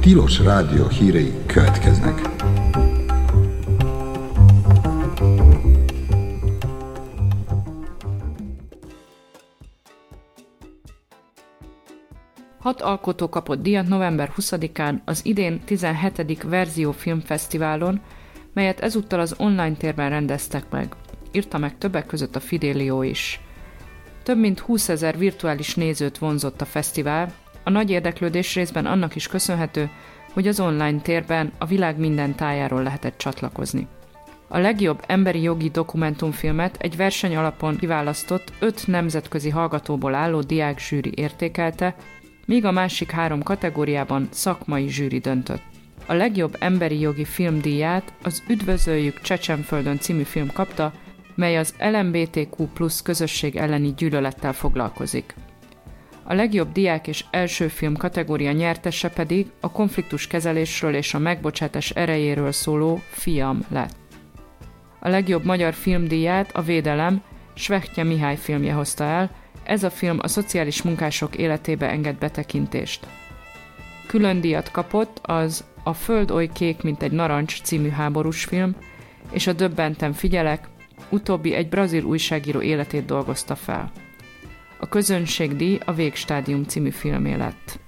Tilos Rádió hírei következnek. Hat alkotó kapott díjat november 20-án az idén 17. Verzió Filmfesztiválon, melyet ezúttal az online térben rendeztek meg. Írta meg többek között a Fidelio is. Több mint 20 000 virtuális nézőt vonzott a fesztivál, a nagy érdeklődés részben annak is köszönhető, hogy az online térben a világ minden tájáról lehetett csatlakozni. A legjobb emberi jogi dokumentumfilmet egy verseny alapon kiválasztott 5 nemzetközi hallgatóból álló diákzsűri értékelte, míg a másik 3 kategóriában szakmai zsűri döntött. A legjobb emberi jogi filmdíját az Üdvözöljük Csecsenföldön című film kapta, mely az LMBTQ+ közösség elleni gyűlölettel foglalkozik. A legjobb diák és első film kategória nyertese pedig a konfliktus kezelésről és a megbocsátás erejéről szóló Fiam lett. A legjobb magyar filmdíját a Védelem Svehttye Mihály filmje hozta el, ez a film a szociális munkások életébe enged betekintést. Külön díjat kapott az A föld oly kék, mint egy narancs című háborús film, és a Döbbenten figyelek, utóbbi egy brazil újságíró életét dolgozta fel. A közönségdíj a Végstádium című filmé lett.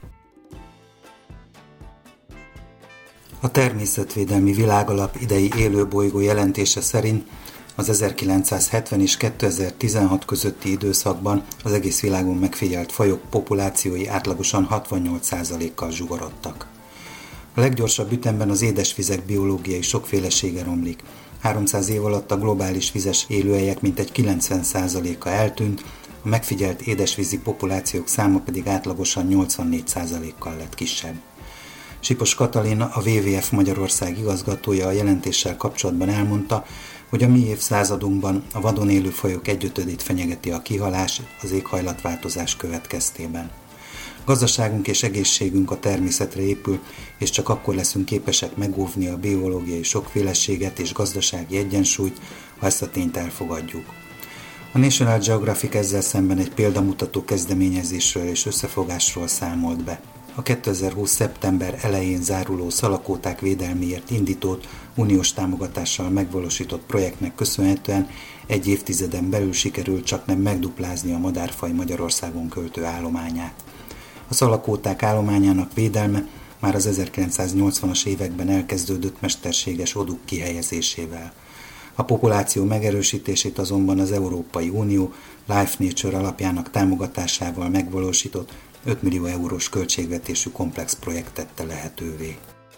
A Természetvédelmi Világalap idei élőbolygó jelentése szerint az 1970 és 2016 közötti időszakban az egész világon megfigyelt fajok populációi átlagosan 68%-kal zsugorodtak. A leggyorsabb ütemben az édesvizek biológiai sokfélesége romlik. 300 év alatt a globális vizes élőhelyek mintegy 90%-a eltűnt, a megfigyelt édesvízi populációk száma pedig átlagosan 84%-kal lett kisebb. Sipos Katalin, a WWF Magyarország igazgatója a jelentéssel kapcsolatban elmondta, hogy a mi évszázadunkban a vadon élő fajok 1/5 fenyegeti a kihalás az éghajlatváltozás következtében. Gazdaságunk és egészségünk a természetre épül, és csak akkor leszünk képesek megóvni a biológiai sokféleséget és gazdasági egyensúlyt, ha ezt a tényt elfogadjuk. A National Geographic ezzel szemben egy példamutató kezdeményezésről és összefogásról számolt be. A 2020. szeptember elején záruló szalakóták védelméért indított, uniós támogatással megvalósított projektnek köszönhetően egy évtizeden belül sikerült csaknem megduplázni a madárfaj Magyarországon költő állományát. A szalakóták állományának védelme már az 1980-as években elkezdődött mesterséges odúk kihelyezésével. A populáció megerősítését azonban az Európai Unió Life Nature alapjának támogatásával megvalósított 5 millió eurós költségvetésű komplex projekt tette lehetővé.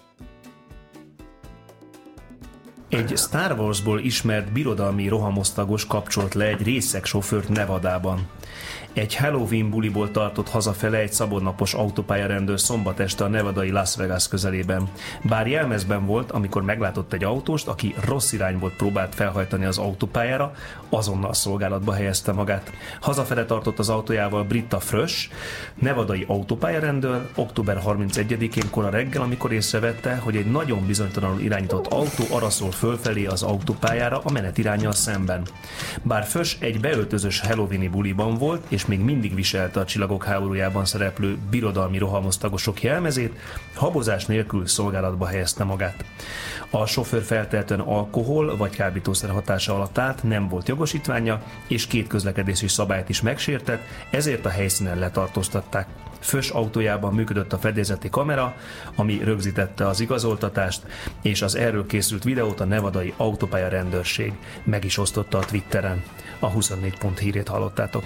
Egy Star Warsból ismert birodalmi rohamosztagos kapcsolt le egy részeg sofőrt Nevadában. Egy Halloween buliból tartott hazafele egy szabadnapos autópályarendőr szombat este a nevadai Las Vegas közelében. Bár jelmezben volt, amikor meglátott egy autóst, aki rossz irányból próbált felhajtani az autópályára, azonnal szolgálatba helyezte magát. Hazafele tartott az autójával Britta Frösch, nevadai autópályarendőr, október 31-én kora reggel, amikor észrevette, hogy egy nagyon bizonytalanul irányított autó araszol fölfelé az autópályára a menetiránnyal szemben. Bár Frösch egy beöltözős halloweeni buliban volt, és még mindig viselte a Csillagok háborújában szereplő birodalmi rohamosztagosok jelmezét, habozás nélkül szolgálatba helyezte magát. A sofőr feltehetően alkohol vagy kábítószer hatása alatt állt, nem volt jogosítványa, és 2 közlekedési szabályt is megsértett, ezért a helyszínen letartóztatták. Frösch autójában működött a fedélzeti kamera, ami rögzítette az igazoltatást, és az erről készült videót a nevadai autópálya rendőrség meg is osztotta a Twitteren. A 24 pont hírét hallottátok.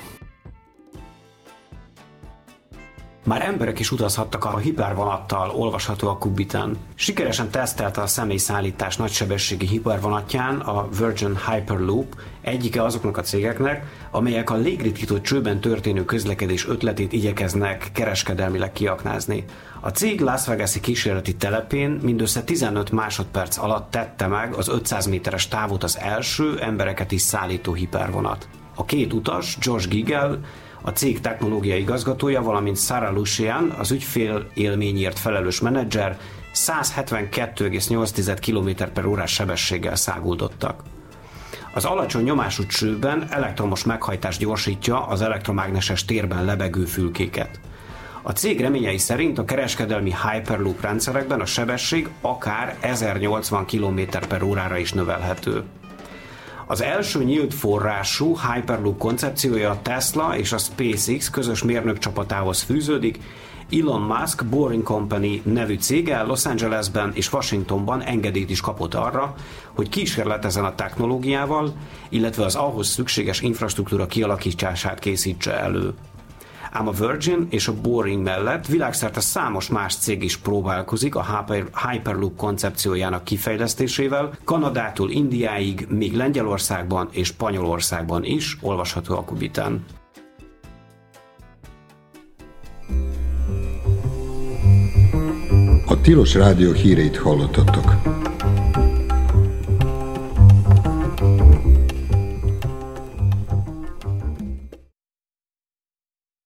Már emberek is utazhattak a hipervonattal, olvasható a Kubiten. Sikeresen tesztelte a személyszállítás nagysebességi hipervonatján a Virgin Hyperloop, egyike azoknak a cégeknek, amelyek a légritkító csőben történő közlekedés ötletét igyekeznek kereskedelmileg kiaknázni. A cég Las Vegas-i kísérleti telepén mindössze 15 másodperc alatt tette meg az 500 méteres távot az első embereket is szállító hipervonat. A 2 utas, Josh Gigel, a cég technológiai igazgatója, valamint Sarah Lucian, az ügyfél élményért felelős menedzser 172,8 km/h sebességgel száguldottak. Az alacsony nyomású csőben elektromos meghajtás gyorsítja az elektromágneses térben lebegő fülkéket. A cég reményei szerint a kereskedelmi Hyperloop rendszerekben a sebesség akár 1080 km/órára is növelhető. Az első nyílt forrású Hyperloop koncepciója a Tesla és a SpaceX közös mérnökcsapatához fűződik. Elon Musk Boring Company nevű cége Los Angelesben és Washingtonban engedélyt is kapott arra, hogy kísérletezzen a technológiával, illetve az ahhoz szükséges infrastruktúra kialakítását készítse elő. Ám a Virgin és a Boring mellett világszerte számos más cég is próbálkozik a Hyperloop koncepciójának kifejlesztésével, Kanadától Indiáig, még Lengyelországban és Spanyolországban is, olvasható a Kubiten. A Tilos Rádió híreit hallottatok.